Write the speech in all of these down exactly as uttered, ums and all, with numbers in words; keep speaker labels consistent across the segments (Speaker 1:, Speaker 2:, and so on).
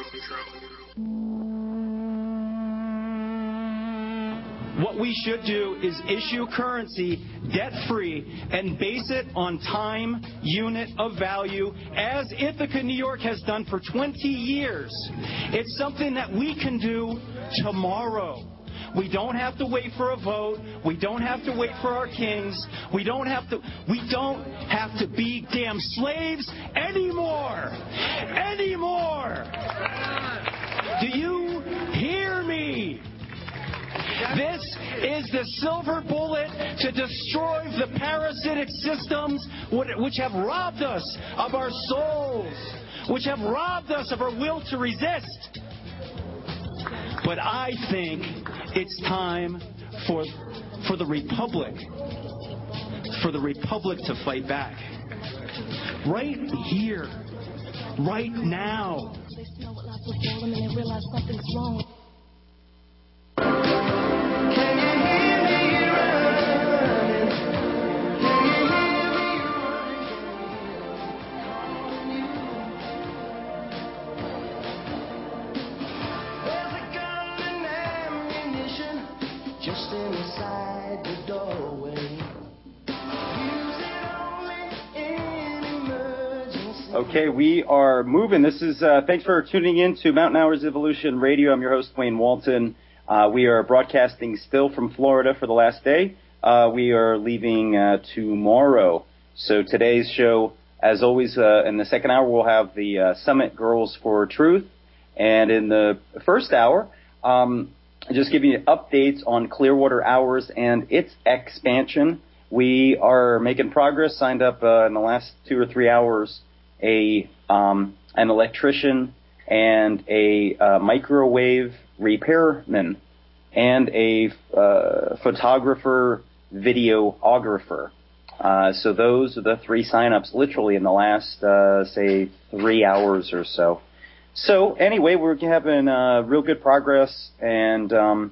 Speaker 1: What we should do is issue currency debt-free and base it on time unit of value, as Ithaca, New York has done for twenty years. It's something that we can do tomorrow. We don't have to wait for a vote. We don't have to wait for our kings. We don't have to we don't have to be damn slaves anymore. Anymore. Do you hear me? This is the silver bullet to destroy the parasitic systems which have robbed us of our souls, which have robbed us of our will to resist. But I think it's time for, for the Republic, for the Republic to fight back. Right here, right now.
Speaker 2: Okay, we are moving. This is, uh, thanks for tuning in to Mountain Hours Evolution Radio. I'm your host, Wayne Walton. Uh, we are broadcasting still from Florida for the last day. Uh, we are leaving uh, tomorrow. So today's show, as always, uh, in the second hour, we'll have the uh, Summit Girls for Truth. And in the first hour, um, just giving you updates on Clearwater Hours and its expansion. We are making progress, signed up uh, in the last two or three hours, a um, an electrician and a uh, microwave repairman and a uh, photographer, videographer. Uh, so those are the three signups literally in the last, uh, say, three hours or so. So anyway, we're having uh, real good progress, and um,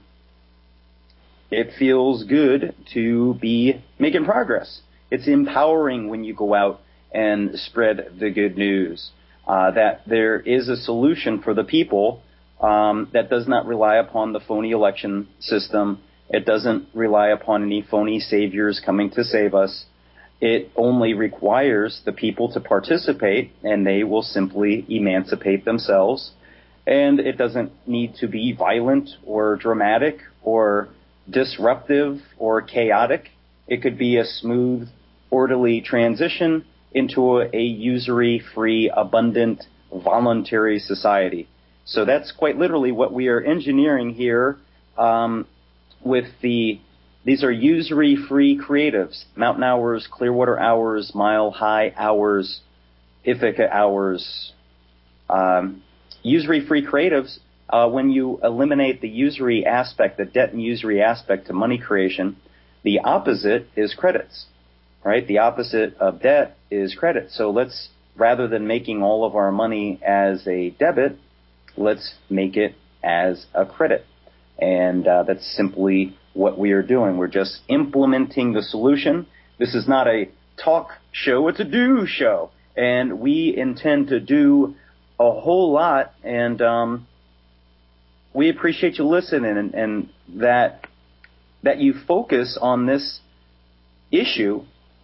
Speaker 2: it feels good to be making progress. It's empowering when you go out and spread the good news, uh, that there is a solution for the people um, that does not rely upon the phony election system. It doesn't rely upon any phony saviors coming to save us. It only requires the people to participate, and they will simply emancipate themselves. And it doesn't need to be violent or dramatic or disruptive or chaotic. It could be a smooth, orderly transition into a, a usury-free, abundant, voluntary society. So that's quite literally what we are engineering here um, with the, these are usury-free creatives, Mountain Hours, Clearwater Hours, Mile High Hours, Ithaca Hours. Um, usury-free creatives, uh, when you eliminate the usury aspect, the debt and usury aspect to money creation, the opposite is credits. Right? The opposite of debt is credit. So let's, rather than making all of our money as a debit, let's make it as a credit. And uh, that's simply what we are doing. We're just implementing the solution. This is not a talk show, it's a do show. And we intend to do a whole lot, and um, we appreciate you listening, and, and that that you focus on this issue,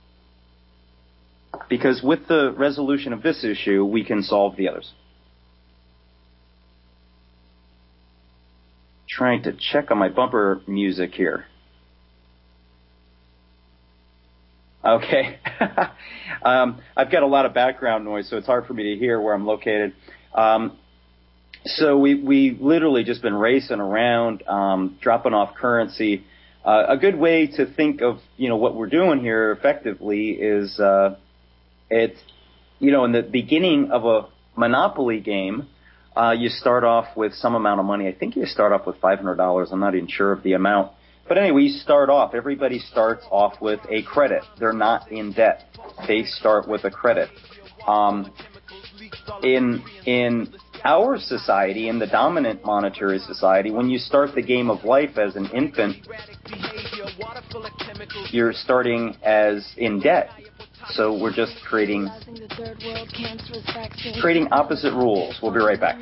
Speaker 2: because with the resolution of this issue, we can solve the others. Trying to check on my bumper music here. Okay. um, I've got a lot of background noise, so it's hard for me to hear where I'm located. Um, so we, we literally just been racing around, um, dropping off currency. Uh, a good way to think of, you know, what we're doing here effectively is, uh, it's, you know, in the beginning of a Monopoly game, uh, you start off with some amount of money. I think you start off with five hundred dollars. I'm not even sure of the amount. But anyway, you start off. Everybody starts off with a credit. They're not in debt. They start with a credit. Um, in in our society, in the dominant monetary society, when you start the game of life as an infant, you're starting as in debt. So we're just creating creating opposite rules. We'll be right back.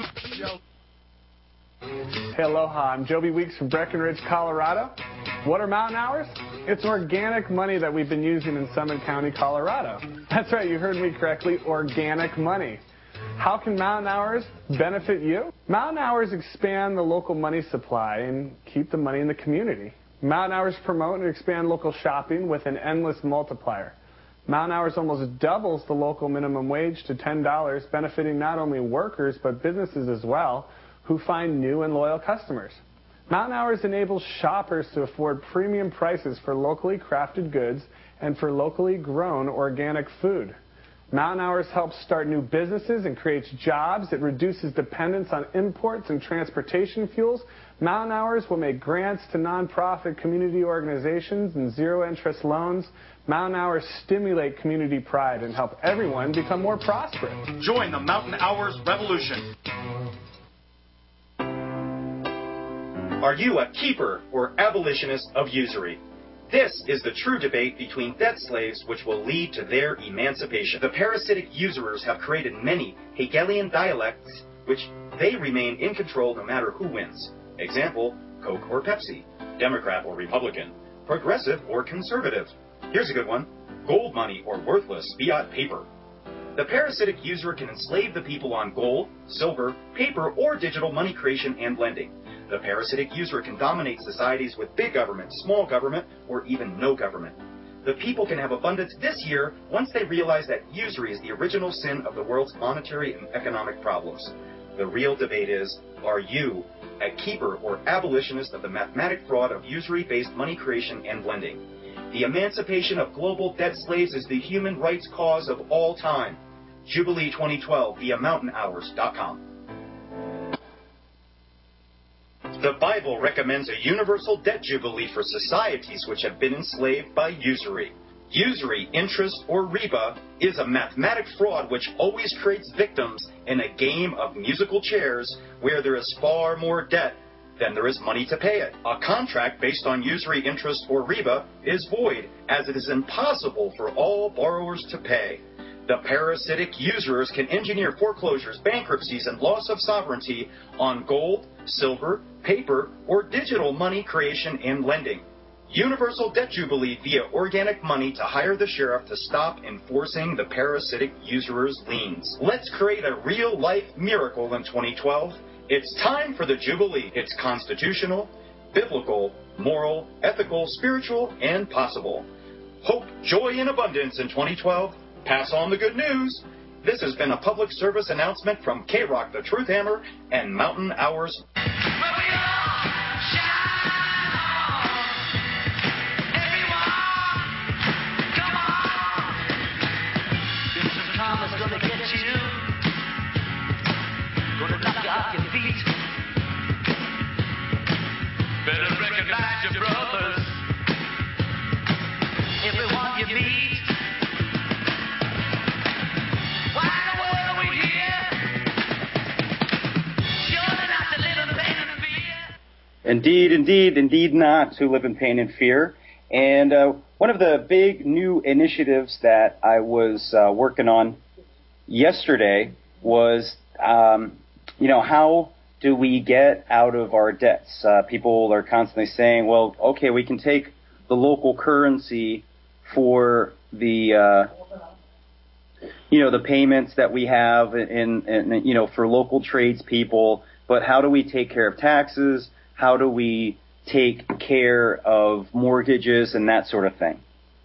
Speaker 3: Hey, aloha. I'm Joby Weeks from Breckenridge, Colorado. What are mountain hours? It's organic money that we've been using in Summit County, Colorado. That's right, you heard me correctly, organic money. How can mountain hours benefit you? Mountain hours expand the local money supply and keep the money in the community. Mountain hours promote and expand local shopping with an endless multiplier. Mountain hours almost doubles the local minimum wage to ten dollars, benefiting not only workers but businesses as well, who find new and loyal customers. Mountain hours enables shoppers to afford premium prices for locally crafted goods and for locally grown organic food. Mountain hours helps start new businesses and creates jobs. It reduces dependence on imports and transportation fuels. Mountain hours will make grants to nonprofit community organizations and zero-interest loans. Mountain hours stimulate community pride and help everyone become more prosperous.
Speaker 4: Join the Mountain Hours Revolution. Are you a keeper or abolitionist of usury? This is the true debate between debt slaves which will lead to their emancipation. The parasitic usurers have created many Hegelian dialects which they remain in control no matter who wins. Example, Coke or Pepsi, Democrat or Republican, progressive or conservative. Here's a good one, gold money or worthless fiat paper. The parasitic usurer can enslave the people on gold, silver, paper, or digital money creation and lending. The parasitic usurer can dominate societies with big government, small government, or even no government. The people can have abundance this year once they realize that usury is the original sin of the world's monetary and economic problems. The real debate is, are you a keeper or abolitionist of the mathematic fraud of usury-based money creation and lending? The emancipation of global debt slaves is the human rights cause of all time. Jubilee twenty twelve via mountain hours dot com. The Bible recommends a universal debt jubilee for societies which have been enslaved by usury. Usury, interest, or riba is a mathematic fraud which always creates victims in a game of musical chairs where there is far more debt than there is money to pay it. A contract based on usury, interest, or riba is void, as it is impossible for all borrowers to pay. The parasitic usurers can engineer foreclosures, bankruptcies, and loss of sovereignty on gold, silver, paper, or digital money creation and lending. Universal debt jubilee via organic money to hire the sheriff to stop enforcing the parasitic usurers' liens. Let's create a real-life miracle in twenty twelve. It's time for the jubilee. It's constitutional, biblical, moral, ethical, spiritual, and possible. Hope, joy, and abundance in twenty twelve. Pass on the good news. This has been a public service announcement from K-Rock, the Truth Hammer, and Mountain Hours.
Speaker 5: Better recognize your brothers. Everyone you meet. Why in the world are we here? Surely not to live in pain and fear.
Speaker 2: Indeed, indeed, indeed not to live in pain and fear. And uh, one of the big new initiatives that I was uh, working on yesterday was, um, you know, how do we get out of our debts? Uh, people are constantly saying, well, okay, we can take the local currency for the, uh, you know, the payments that we have in, in, you know, for local tradespeople, but how do we take care of taxes? How do we take care of mortgages and that sort of thing?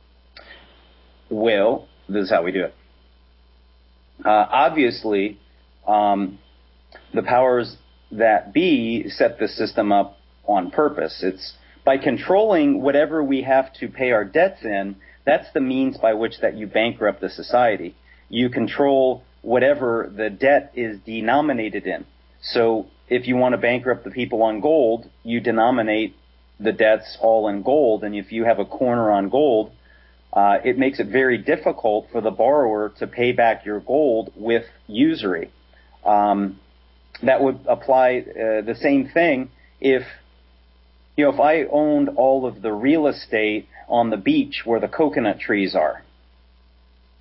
Speaker 2: Well, this is how we do it. Uh, obviously, um, the powers that be set the system up on purpose. It's by controlling whatever we have to pay our debts in, that's the means by which that you bankrupt the society. You control whatever the debt is denominated in. So if you want to bankrupt the people on gold, you denominate the debts all in gold, and if you have a corner on gold, uh, it makes it very difficult for the borrower to pay back your gold with usury. Um, that would apply uh, the same thing if, you know, if I owned all of the real estate on the beach where the coconut trees are.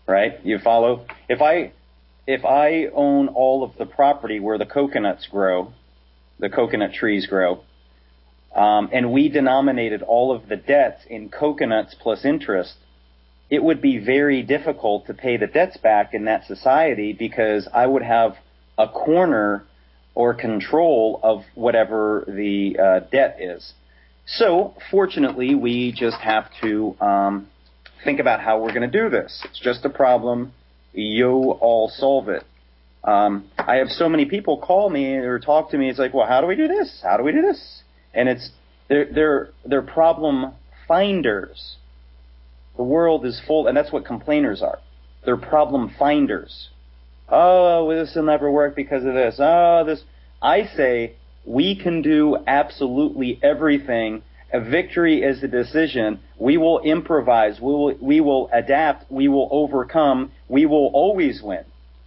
Speaker 2: right? You follow? If I if I own all of the property where the coconuts grow, the coconut trees grow, um, and we denominated all of the debts in coconuts plus interest, it would be very difficult to pay the debts back in that society because I would have a corner or control of whatever the uh, debt is. So, fortunately, we just have to um, think about how we're going to do this. It's just a problem. You all solve it. Um, I have so many people call me or talk to me. It's like, well, how do we do this? How do we do this? And it's they're they're they're problem finders. The world is full, and that's what complainers are. They're problem finders. Oh, this will never work because of this. Oh, this. I say we can do absolutely everything. A victory is a decision. We will improvise. We will, we will adapt. We will overcome. We will always win.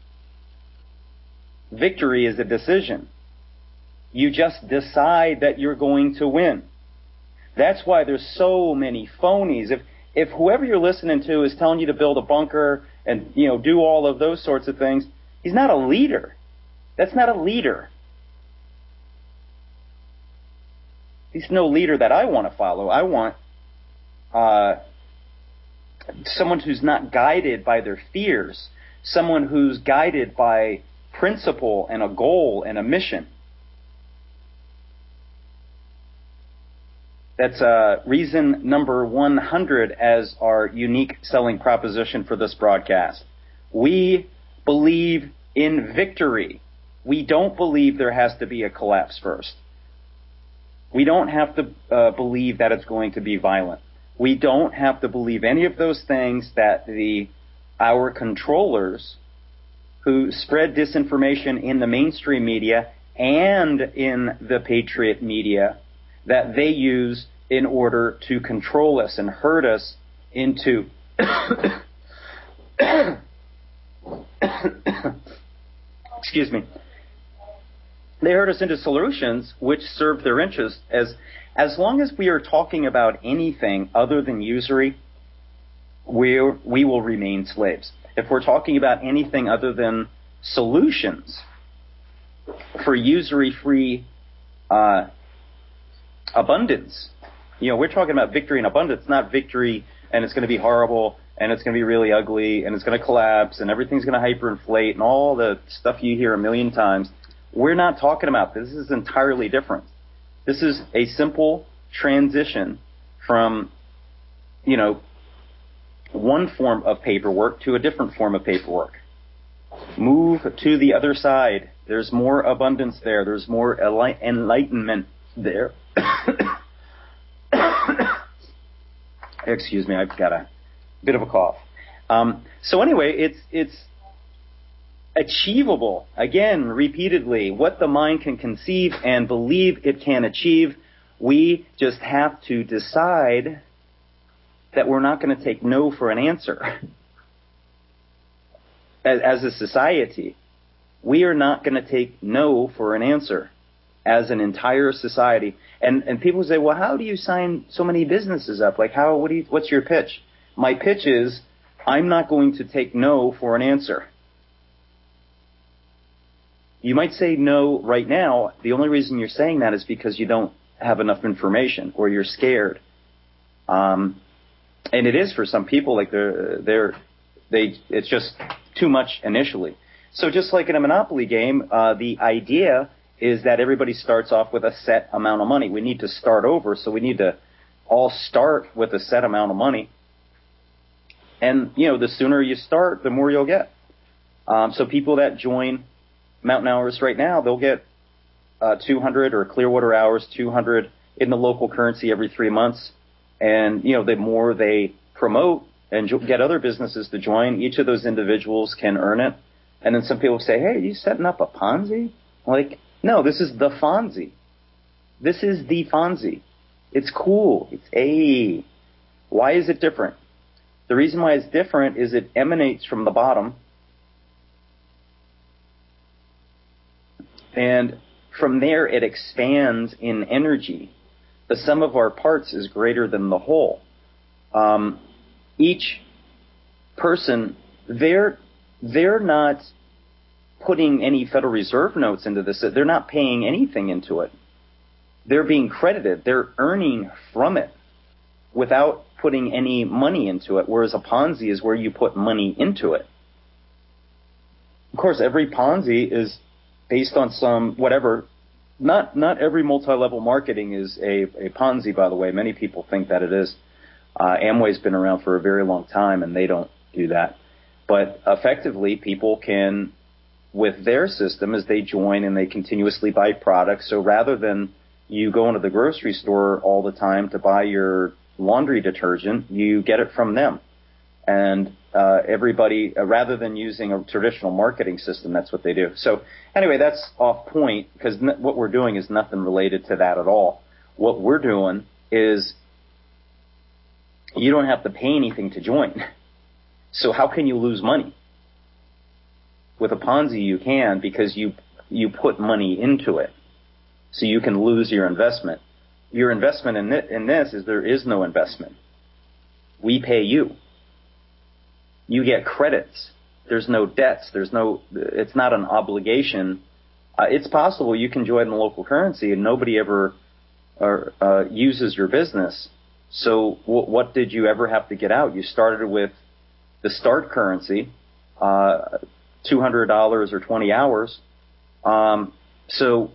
Speaker 2: Victory is a decision. You just decide that you're going to win. That's why there's so many phonies. If if whoever you're listening to is telling you to build a bunker and, you know, do all of those sorts of things, he's not a leader. That's not a leader. He's no leader that I want to follow. I want uh, someone who's not guided by their fears, someone who's guided by principle and a goal and a mission. That's uh, reason number one hundred as our unique selling proposition for this broadcast. We believe in victory. We don't believe there has to be a collapse first. We don't have to uh, believe that it's going to be violent. We don't have to believe any of those things that the our controllers who spread disinformation in the mainstream media and in the patriot media that they use in order to control us and herd us into excuse me. They herd us into solutions which serve their interests. As as long as we are talking about anything other than usury, we we will remain slaves. If we're talking about anything other than solutions for usury-free uh, abundance, you know, we're talking about victory and abundance, not victory and it's going to be horrible and it's going to be really ugly and it's going to collapse and everything's going to hyperinflate and all the stuff you hear a million times. We're not talking about this. This is entirely different. This is a simple transition from, you know, one form of paperwork to a different form of paperwork. Move to the other side. There's more abundance there. There's more enlightenment there. Excuse me, I've got a bit of a cough. Um, so anyway, it's it's achievable, again, repeatedly, what the mind can conceive and believe it can achieve. We just have to decide that we're not going to take no for an answer. As, as a society, we are not going to take no for an answer as an entire society. And and people say, well, how do you sign so many businesses up? Like, how? What do you? What's your pitch? My pitch is, I'm not going to take no for an answer. You might say no right now. The only reason you're saying that is because you don't have enough information or you're scared. Um, and it is for some people, like they're, they're, they, it's just too much initially. So just like in a Monopoly game, uh, the idea is that everybody starts off with a set amount of money. We need to start over, so we need to all start with a set amount of money. And, you know, the sooner you start, the more you'll get. Um, so people that join Mountain Hours right now, they'll get uh, two hundred or Clearwater Hours, two hundred in the local currency every three months. And, you know, the more they promote and jo- get other businesses to join, each of those individuals can earn it. And then some people say, hey, are you setting up a Ponzi? Like, no, this is the Fonzie. This is the Fonzie. It's cool. It's a. Why is it different? The reason why it's different is it emanates from the bottom. And from there, it expands in energy. The sum of our parts is greater than the whole. Um, each person they're they're not putting any Federal Reserve notes into this. They're not paying anything into it. They're being credited. They're earning from it without putting any money into it, whereas a Ponzi is where you put money into it. Of course, every Ponzi is based on some whatever. Not not every multi-level marketing is a, a Ponzi, by the way. Many people think that it is. Uh, Amway's been around for a very long time, and they don't do that. But effectively, people can, with their system, as they join and they continuously buy products. So rather than you go into the grocery store all the time to buy your laundry detergent, you get it from them. And uh, everybody, uh, rather than using a traditional marketing system, that's what they do. So anyway, that's off point because n- what we're doing is nothing related to that at all. What we're doing is you don't have to pay anything to join. So how can you lose money? With a Ponzi, you can because you you put money into it. So you can lose your investment. Your investment in, th- in this is there is no investment. We pay you. You get credits. There's no debts. There's no. It's not an obligation. Uh, it's possible you can join in local currency and nobody ever or, uh, uses your business. So w- what did you ever have to get out? You started with the start currency, uh, two hundred dollars or twenty hours. Um, so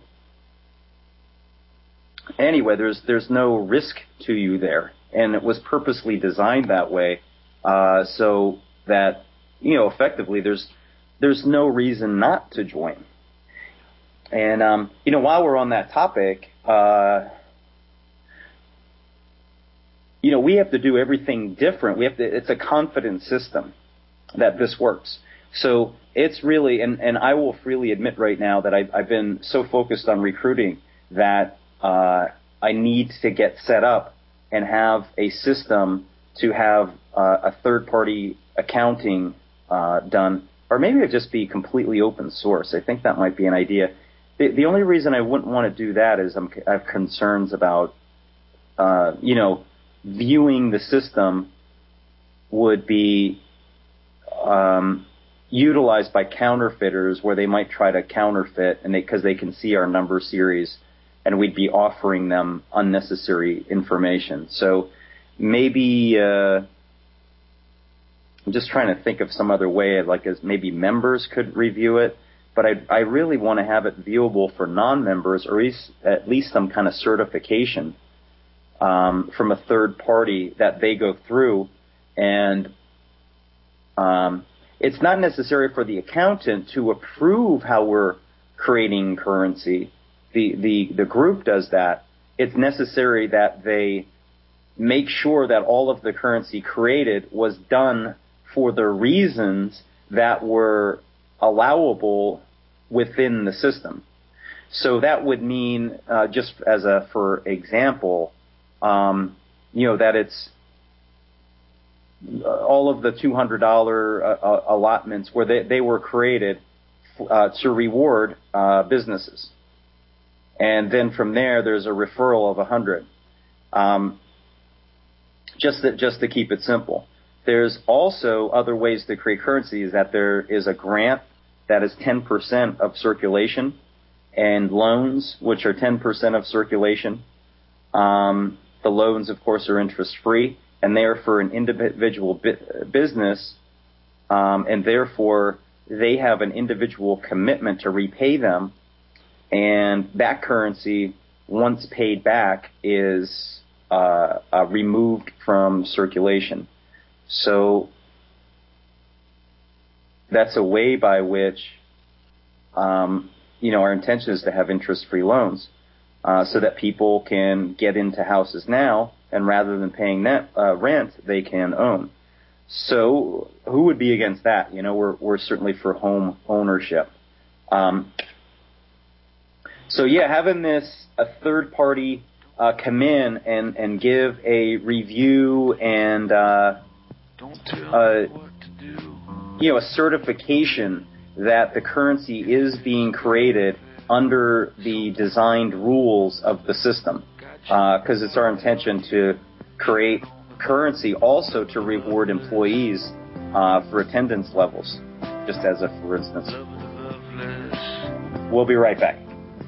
Speaker 2: anyway, there's there's no risk to you there, and it was purposely designed that way, uh, so that you know effectively there's there's no reason not to join. And um, you know, while we're on that topic, uh, you know, we have to do everything different. We have to. It's a confidence system that this works. So it's really, and, and I will freely admit right now that I, I've been so focused on recruiting that uh, I need to get set up and have a system to have uh, a third-party accounting uh, done, or maybe it just be completely open source. I think that might be an idea. The, the only reason I wouldn't want to do that is I'm, I have concerns about, uh, you know, viewing the system would be um, utilized by counterfeiters where they might try to counterfeit and because they, they can see our number series and we'd be offering them unnecessary information. So maybe uh, I'm just trying to think of some other way, like as maybe members could review it, but I, I really want to have it viewable for non-members or at least, at least some kind of certification um, from a third party that they go through. And um, it's not necessary for the accountant to approve how we're creating currency. The, the, the group does that. It's necessary that they make sure that all of the currency created was done for the reasons that were allowable within the system. So that would mean, uh, just as a, for example, um, you know, that it's all of the two hundred dollars uh, allotments where they, they were created uh, to reward uh, businesses. And then from there, there's a referral of one hundred. Um, just, to, just to keep it simple. There's also other ways to create currency is that there is a grant that is ten percent of circulation and loans, which are ten percent of circulation. Um, the loans, of course, are interest-free, and they are for an individual bi- business, um, and therefore they have an individual commitment to repay them, and that currency, once paid back, is uh, uh, removed from circulation. So that's a way by which, um, you know, our intention is to have interest-free loans uh, so that people can get into houses now, and rather than paying net, uh, rent, they can own. So who would be against that? You know, we're we're certainly for home ownership. Um, so yeah, having this a third party uh, come in and and give a review and uh, uh, you know a certification that the currency is being created under the designed rules of the system, because uh, it's our intention to create currency also to reward employees uh, for attendance levels, just as a for instance. We'll be right back.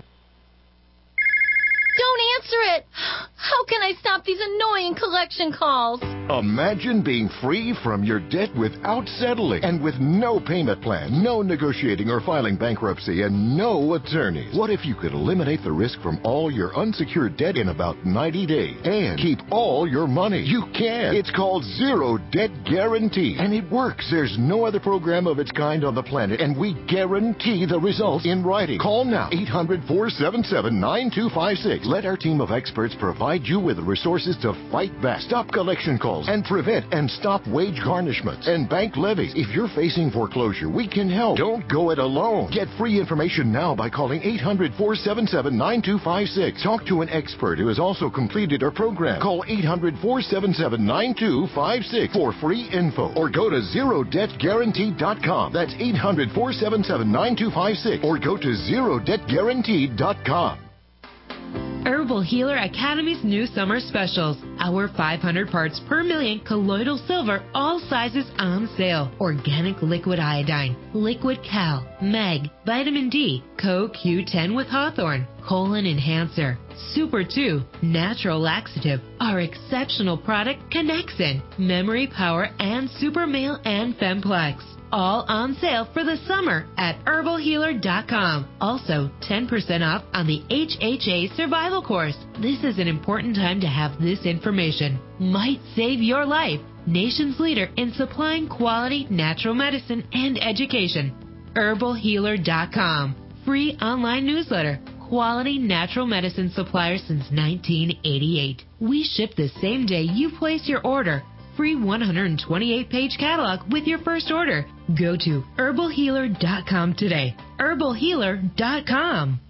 Speaker 6: Don't answer it! How can I stop these annoying collection calls?
Speaker 7: Imagine being free from your debt without settling and with no payment plan, no negotiating or filing bankruptcy, and no attorneys. What if you could eliminate the risk from all your unsecured debt in about ninety days and keep all your money? You can. It's called Zero Debt Guarantee, and it works. There's no other program of its kind on the planet, and we guarantee the results in writing. Call now, eight hundred, four seven seven, nine two five six. Let our team of experts provide you with the resources to fight back, stop collection calls, and prevent and stop wage garnishments and bank levies. If you're facing foreclosure, we can help. Don't go it alone. Get free information now by calling eight hundred, four seven seven, nine two five six. Talk to an expert who has also completed our program. Call eight hundred, four seven seven, nine two five six for free info or go to zero debt guarantee dot com. That's eight hundred, four seven seven, nine two five six or go to zero debt guarantee dot com.
Speaker 8: Herbal Healer Academy's new summer specials. Our five hundred parts per million colloidal silver, all sizes on sale. Organic liquid iodine, liquid cal, mag, vitamin D, Co Q ten with Hawthorne, colon enhancer, Super two, natural laxative. Our exceptional product Connexin, memory power, and Super Male and Femplex. All on sale for the summer at herbal healer dot com. Also, ten percent off on the H H A Survival Course. This is an important time to have this information. Might save your life. Nation's leader in supplying quality natural medicine and education. herbal healer dot com. Free online newsletter. Quality natural medicine supplier since nineteen eighty-eight. We ship the same day you place your order. Free one hundred twenty-eight page catalog with your first order. Go to herbal healer dot com today. herbal healer dot com.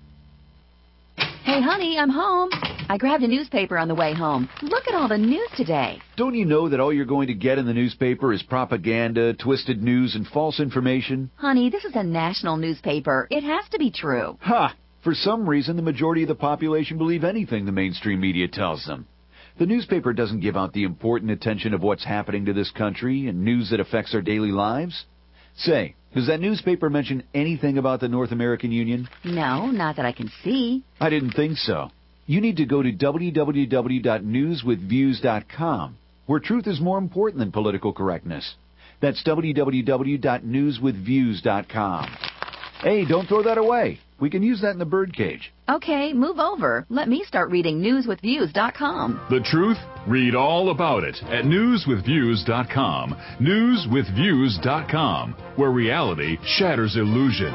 Speaker 9: Hey, honey, I'm home. I grabbed a newspaper on the way home. Look at all the news today.
Speaker 10: Don't you know that all you're going to get in the newspaper is propaganda, twisted news, and false information?
Speaker 9: Honey, this is a national newspaper. It has to be true.
Speaker 10: Ha! For some reason, the majority of the population believe anything the mainstream media tells them. The newspaper doesn't give out the important attention of what's happening to this country and news that affects our daily lives. Say, does that newspaper mention anything about the North American Union?
Speaker 9: No, not that I can see.
Speaker 10: I didn't think so. You need to go to w w w dot news with views dot com, where truth is more important than political correctness. That's w w w dot news with views dot com. Hey, don't throw that away. We can use that in the birdcage.
Speaker 9: Okay, move over. Let me start reading news with views dot com.
Speaker 11: The truth? Read all about it at news with views dot com. news with views dot com, where reality shatters illusion.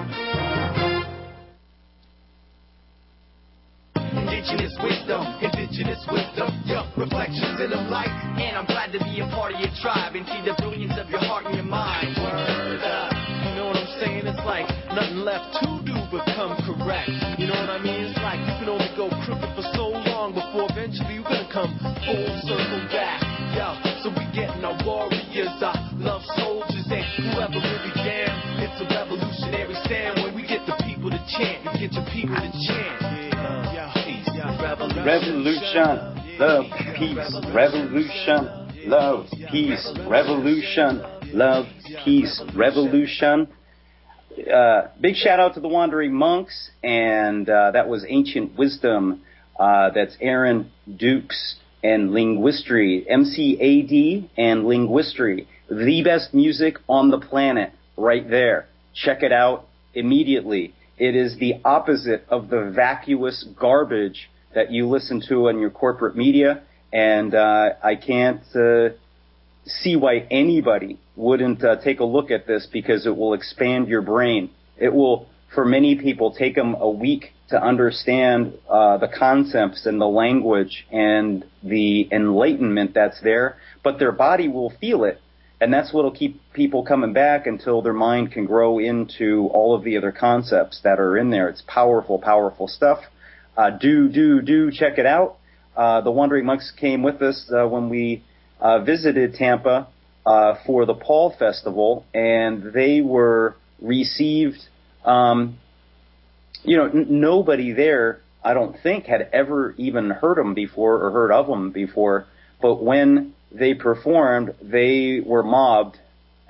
Speaker 5: Indigenous wisdom, indigenous wisdom, yo, reflections in the light. And I'm glad to be a part of your tribe and see the brilliance of your heart and your mind. Word up. You know what I'm saying? It's like nothing left to do but come correct. You know what I mean? It's like you can only go crooked for so long before eventually you're gonna come full circle back. Yo, so we getting our warriors, our love soldiers, and whoever really down. It's a revolutionary stand when we get the people to chant. You get your people to chant. Yeah, peace, revolution,
Speaker 2: Revolution, love, peace, revolution, love, peace, revolution, love, peace, revolution. Uh, big shout out to the Wandering Monks, and uh, that was Ancient Wisdom. Uh, that's Aaron Dukes and Linguistry, M C A D and Linguistry. The best music on the planet right there. Check it out immediately. It is the opposite of the vacuous garbage that you listen to on your corporate media, and uh, I can't uh, see why anybody wouldn't uh, take a look at this, because it will expand your brain. It will, for many people, take them a week to understand uh, the concepts and the language and the enlightenment that's there, but their body will feel it, and that's what will keep people coming back until their mind can grow into all of the other concepts that are in there. It's powerful, powerful stuff. Uh, do, do, do check it out. Uh, the Wandering Monks came with us uh, when we uh, visited Tampa uh, for the Paul Festival, and they were received. Um, you know, n- nobody there, I don't think, had ever even heard them before or heard of them before. But when they performed, they were mobbed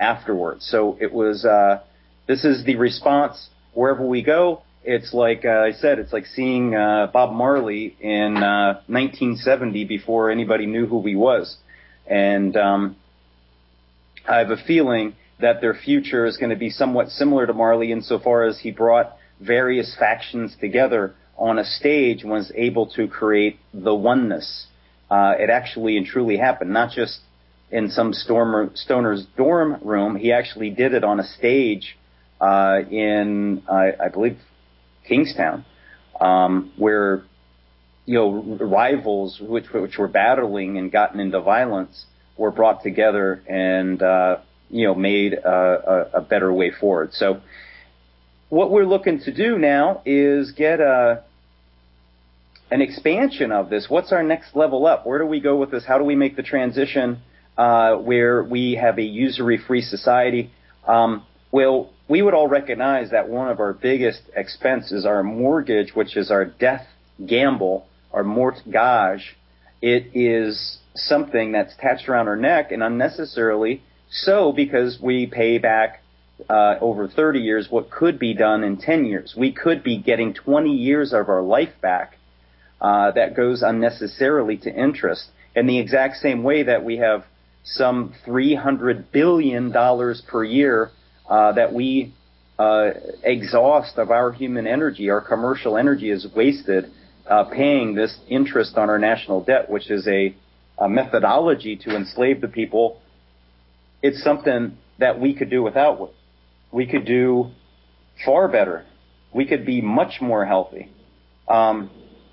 Speaker 2: afterwards. So it was, uh, this is the response wherever we go. It's like uh, I said, it's like seeing uh, Bob Marley in uh, nineteen seventy before anybody knew who he was. And um, I have a feeling that their future is going to be somewhat similar to Marley insofar as he brought various factions together on a stage and was able to create the oneness. Uh, it actually and truly happened, not just in some stormer, stoner's dorm room. He actually did it on a stage uh, in, I, I believe, Kingstown, um, where, you know, rivals which, which were battling and gotten into violence were brought together and, uh, you know, made a, a, a better way forward. So what we're looking to do now is get a, an expansion of this. What's our next level up? Where do we go with this? How do we make the transition uh, where we have a usury-free society? Um, well, we would all recognize that one of our biggest expenses is our mortgage, which is our death gamble, our mortgage. It is something that's attached around our neck, and unnecessarily so, because we pay back uh, over thirty years what could be done in ten years. We could be getting twenty years of our life back uh, that goes unnecessarily to interest. In the exact same way that we have some three hundred billion dollars per year Uh, that we uh, exhaust of our human energy, our commercial energy is wasted uh, paying this interest on our national debt, which is a, a methodology to enslave the people. It's something that we could do without. We could do far better. We could be much more healthy. Um,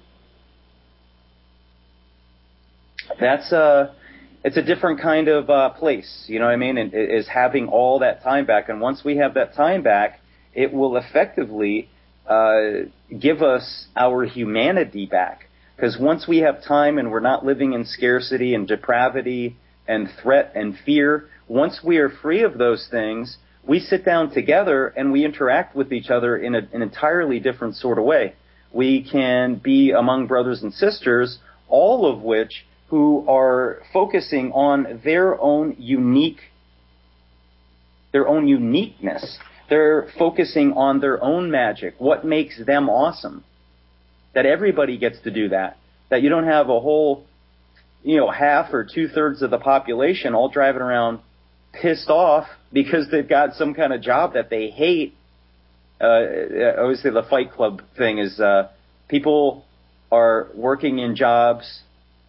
Speaker 2: that's a... It's a different kind of uh, place, you know what I mean, and it is having all that time back. And once we have that time back, it will effectively uh, give us our humanity back. Because once we have time and we're not living in scarcity and depravity and threat and fear, once we are free of those things, we sit down together and we interact with each other in a, an entirely different sort of way. We can be among brothers and sisters, all of which who are focusing on their own unique, their own uniqueness. They're focusing on their own magic, what makes them awesome. That everybody gets to do that. That you don't have a whole, you know, half or two-thirds of the population all driving around pissed off because they've got some kind of job that they hate. Uh, I always say the Fight Club thing is uh, people are working in jobs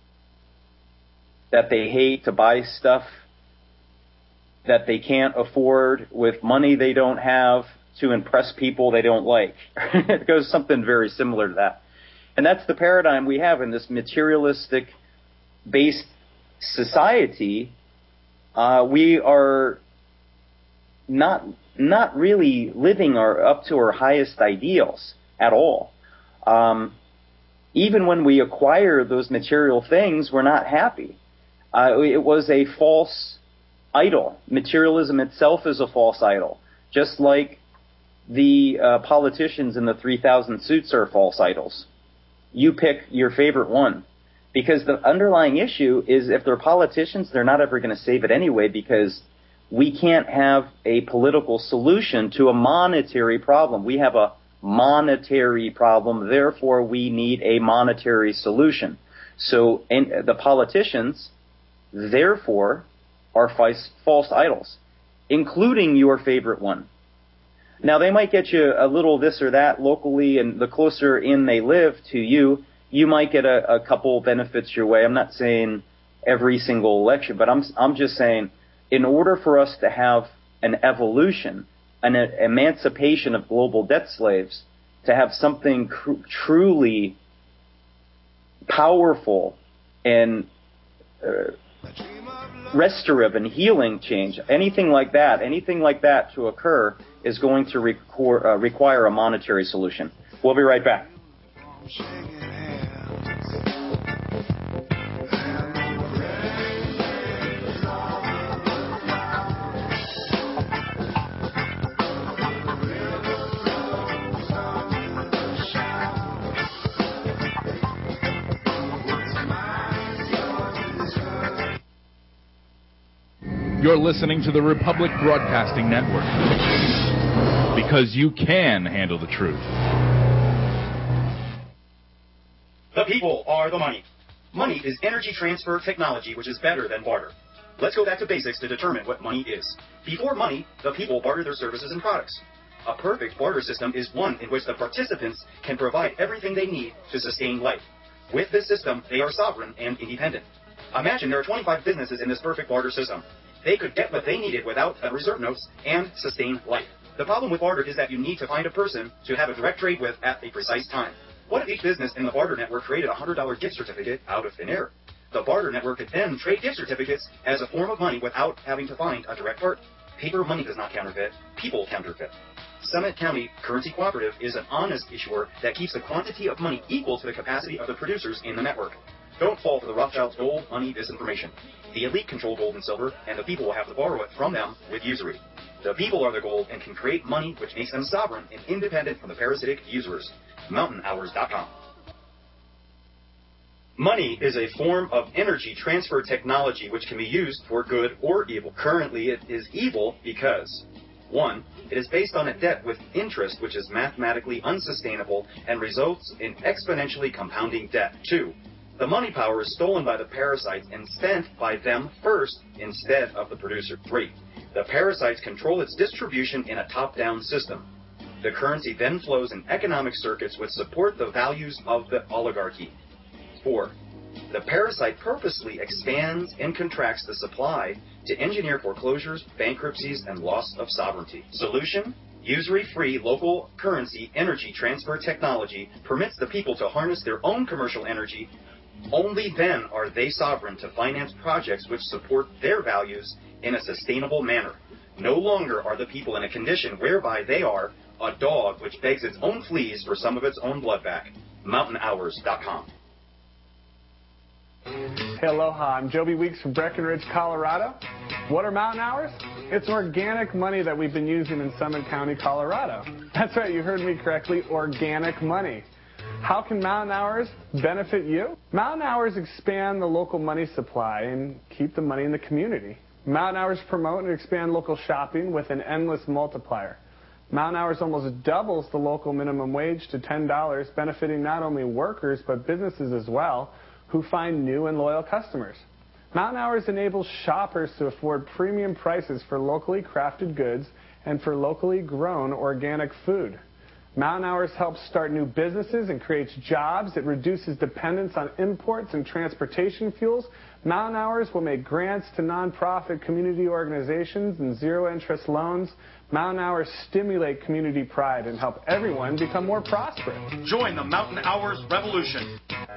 Speaker 2: that they hate, to buy stuff that they can't afford with money they don't have to impress people they don't like. It goes something very similar to that. And that's the paradigm we have in this materialistic-based society. Uh, we are not not really living our, up to our highest ideals at all. Um, even when we acquire those material things, we're not happy. Uh, it was a false idol. Materialism itself is a false idol. Just like the uh, politicians in the three thousand Suits are false idols. You pick your favorite one. Because the underlying issue is if they're politicians, they're not ever going to save it anyway, because we can't have a political solution to a monetary problem. We have a monetary problem, therefore we need a monetary solution. So in, the politicians, therefore, are false idols, including your favorite one. Now, they might get you a little this or that locally, and the closer in they live to you, you might get a, a couple benefits your way. I'm not saying every single election, but I'm I'm just saying in order for us to have an evolution, an emancipation of global debt slaves, to have something cr- truly powerful and uh, restorative and healing change, anything like that, anything like that to occur is going to record, uh, require a monetary solution. We'll be right back.
Speaker 11: You're listening to the Republic Broadcasting Network. Because you can handle the truth.
Speaker 4: The people are the money. Money is energy transfer technology, which is better than barter. Let's go back to basics to determine what money is. Before money, the people barter their services and products. A perfect barter system is one in which the participants can provide everything they need to sustain life. With this system, they are sovereign and independent. Imagine there are twenty-five businesses in this perfect barter system. They could get what they needed without Federal Reserve notes and sustain life. The problem with barter is that you need to find a person to have a direct trade with at a precise time. What if each business in the barter network created a one hundred dollar gift certificate out of thin air? The barter network could then trade gift certificates as a form of money without having to find a direct part. Paper money does not counterfeit. People counterfeit. Summit County Currency Cooperative is an honest issuer that keeps the quantity of money equal to the capacity of the producers in the network. Don't fall for the Rothschilds' gold, money, disinformation. The elite control gold and silver, and the people will have to borrow it from them with usury. The people are the gold and can create money which makes them sovereign and independent from the parasitic usurers. mountain hours dot com. Money is a form of energy transfer technology which can be used for good or evil. Currently, it is evil because, one, it is based on a debt with interest which is mathematically unsustainable and results in exponentially compounding debt. Two, the money power is stolen by the parasites and spent by them first instead of the producer. Three, the parasites control its distribution in a top-down system. The currency then flows in economic circuits which support the values of the oligarchy. Four, the parasite purposely expands and contracts the supply to engineer foreclosures, bankruptcies, and loss of sovereignty. Solution? Usury-free local currency energy transfer technology permits the people to harness their own commercial energy. Only then are they sovereign to finance projects which support their values in a sustainable manner. No longer are the people in a condition whereby they are a dog which begs its own fleas for some of its own blood back. mountain hours dot com.
Speaker 3: Hey, aloha. I'm Joby Weeks from Breckenridge, Colorado. What are mountain hours? It's organic money that we've been using in Summit County, Colorado. That's right, you heard me correctly, organic money. How can mountain hours benefit you? Mountain hours expand the local money supply and keep the money in the community. Mountain hours promote and expand local shopping with an endless multiplier. Mountain hours almost doubles the local minimum wage to ten dollars, benefiting not only workers but businesses as well, who find new and loyal customers. Mountain hours enables shoppers to afford premium prices for locally crafted goods and for locally grown organic food. Mountain hours helps start new businesses and creates jobs. It reduces dependence on imports and transportation fuels. Mountain hours will make grants to nonprofit community organizations and zero-interest loans. Mountain hours stimulate community pride and help everyone become more prosperous.
Speaker 4: Join the Mountain Hours Revolution.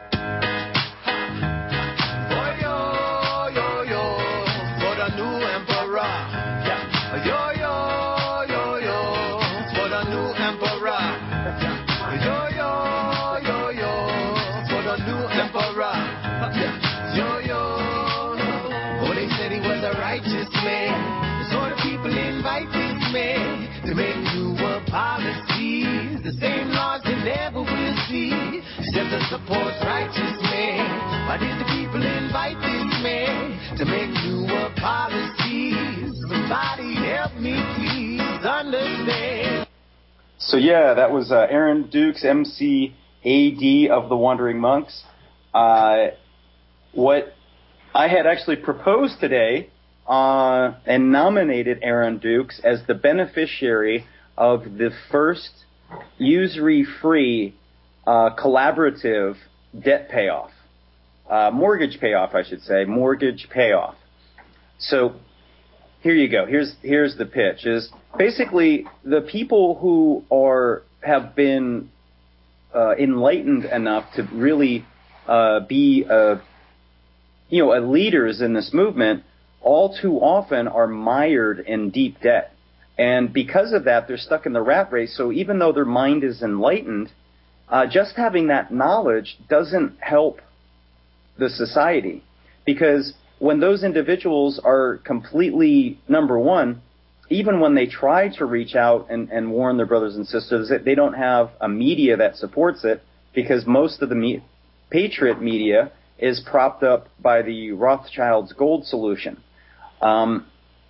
Speaker 5: Supports righteous men. Why did the people invite this man to make newer policies? Somebody help me please understand.
Speaker 2: So yeah, that was uh, Aaron Dukes, M C A D of the Wandering Monks. Uh, what I had actually proposed today uh, and nominated Aaron Dukes as the beneficiary of the first usury-free Uh, collaborative debt payoff, uh, mortgage payoff, I should say, mortgage payoff. So here you go. Here's here's the pitch: is basically the people who are have been uh, enlightened enough to really uh, be uh, you know leaders in this movement. All too often are mired in deep debt, and because of that, they're stuck in the rat race. So even though their mind is enlightened, Uh, just having that knowledge doesn't help the society, because when those individuals are completely, number one, even when they try to reach out and, and warn their brothers and sisters, they don't have a media that supports it, because most of the me- patriot media is propped up by the Rothschilds' gold solution. Um,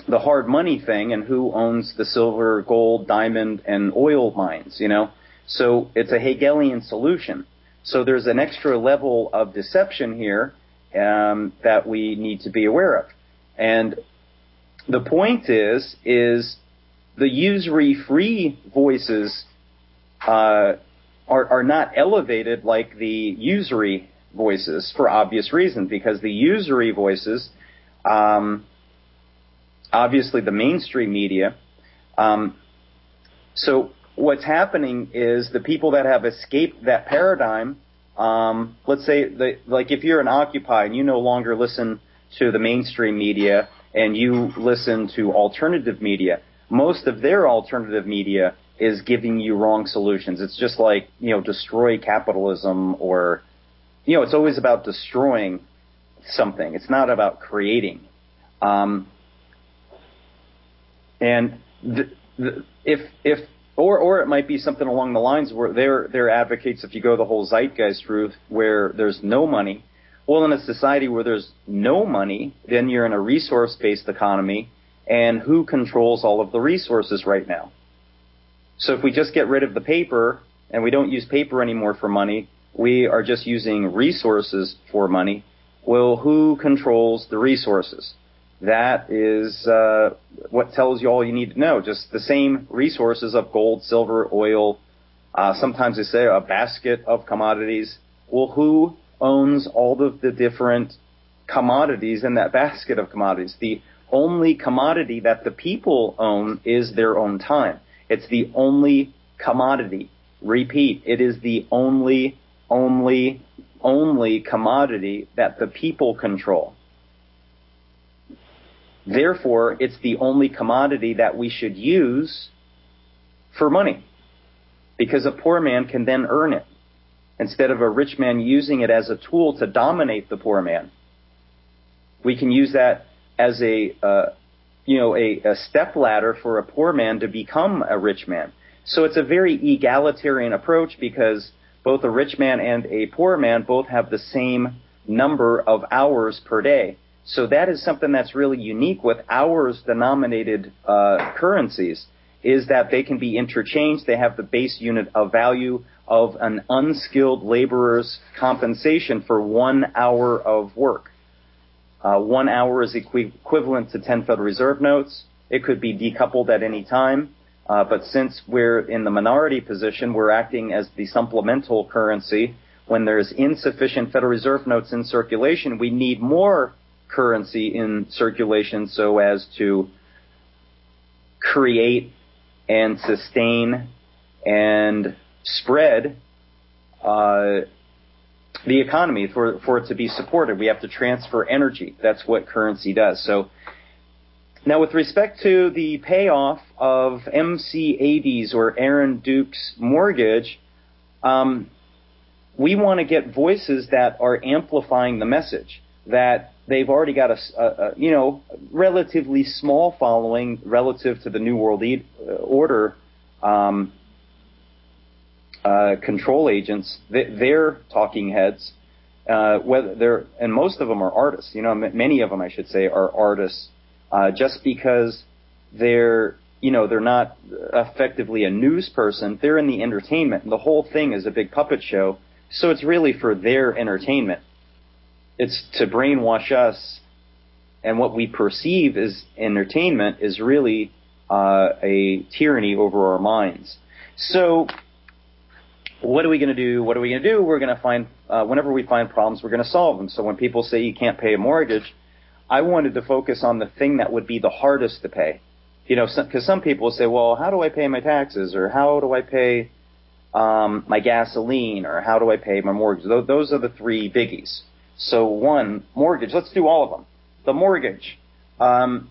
Speaker 2: the hard money thing and who owns the silver, gold, diamond, and oil mines, you know. So it's a Hegelian solution. So there's an extra level of deception here um, that we need to be aware of. And the point is, is the usury-free voices uh, are, are not elevated like the usury voices for obvious reasons, because the usury voices, um, obviously the mainstream media, um, so what's happening is the people that have escaped that paradigm, um, let's say, the, like if you're an Occupy and you no longer listen to the mainstream media and you listen to alternative media, most of their alternative media is giving you wrong solutions. It's just like, you know, destroy capitalism, or, you know, it's always about destroying something. It's not about creating. Um, and the, the, if if or or it might be something along the lines where they're they're advocates, if you go the whole zeitgeist route, where there's no money. Well, in a society where there's no money, then you're in a resource-based economy, and who controls all of the resources right now? So if we just get rid of the paper and we don't use paper anymore for money, we are just using resources for money. Well, who controls the resources? That is uh, what tells you all you need to know. Just the same resources of gold, silver, oil, uh, sometimes they say a basket of commodities. Well, who owns all of the different commodities in that basket of commodities? The only commodity that the people own is their own time. It's the only commodity. Repeat, it is the only, only, only commodity that the people control. Therefore, it's the only commodity that we should use for money, because a poor man can then earn it, instead of a rich man using it as a tool to dominate the poor man. We can use that as a, uh, you know, a, a step ladder for a poor man to become a rich man. So it's a very egalitarian approach, because both a rich man and a poor man both have the same number of hours per day. So that is something that's really unique with hours-denominated uh, currencies, is that they can be interchanged. They have the base unit of value of an unskilled laborer's compensation for one hour of work. Uh, one hour is equi- equivalent to ten Federal Reserve notes. It could be decoupled at any time. Uh, but since we're in the minority position, we're acting as the supplemental currency. When there's insufficient Federal Reserve notes in circulation, we need more currency in circulation so as to create and sustain and spread uh, the economy. For, for it to be supported, we have to transfer energy. That's what currency does. So now, with respect to the payoff of M C eighties or Aaron Duke's mortgage, um, we want to get voices that are amplifying the message, that they've already got a, a, a you know, relatively small following relative to the New World e- Order um, uh, control agents. They, they're talking heads. Uh, whether they're, and most of them are artists. You know, m- many of them, I should say, are artists. Uh, just because they're, you know, they're not effectively a news person, they're in the entertainment. And the whole thing is a big puppet show. So it's really for their entertainment. It's to brainwash us, and what we perceive as entertainment is really uh, a tyranny over our minds. So what are we going to do? What are we going to do? We're going to find, uh, whenever we find problems, we're going to solve them. So when people say you can't pay a mortgage, I wanted to focus on the thing that would be the hardest to pay. You know, because some, some people say, well, how do I pay my taxes? Or how do I pay um, my gasoline? Or how do I pay my mortgage? Those, those are the three biggies. So one, mortgage. Let's do all of them. The mortgage. Um,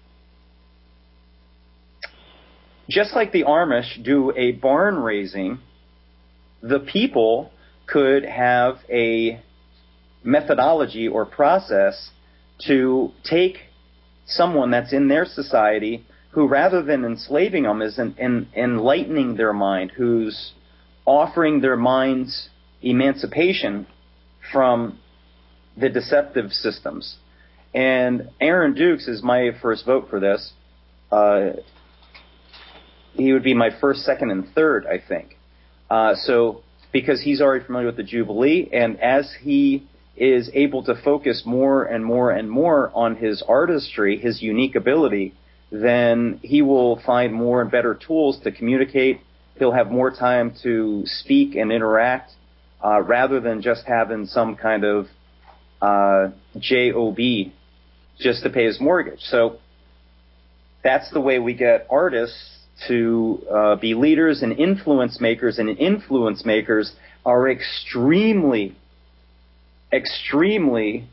Speaker 2: just like the Amish do a barn raising, the people could have a methodology or process to take someone that's in their society who, rather than enslaving them, is in, in, enlightening their mind, who's offering their minds emancipation from the deceptive systems. And Aaron Dukes is my first vote for this. Uh, he would be my first, second, and third, I think. Uh, so because he's already familiar with the Jubilee, and as he is able to focus more and more and more on his artistry, his unique ability, then he will find more and better tools to communicate. He'll have more time to speak and interact uh, rather than just having some kind of uh, job just to pay his mortgage. So that's the way we get artists to uh, be leaders and influence makers, and influence makers are extremely, extremely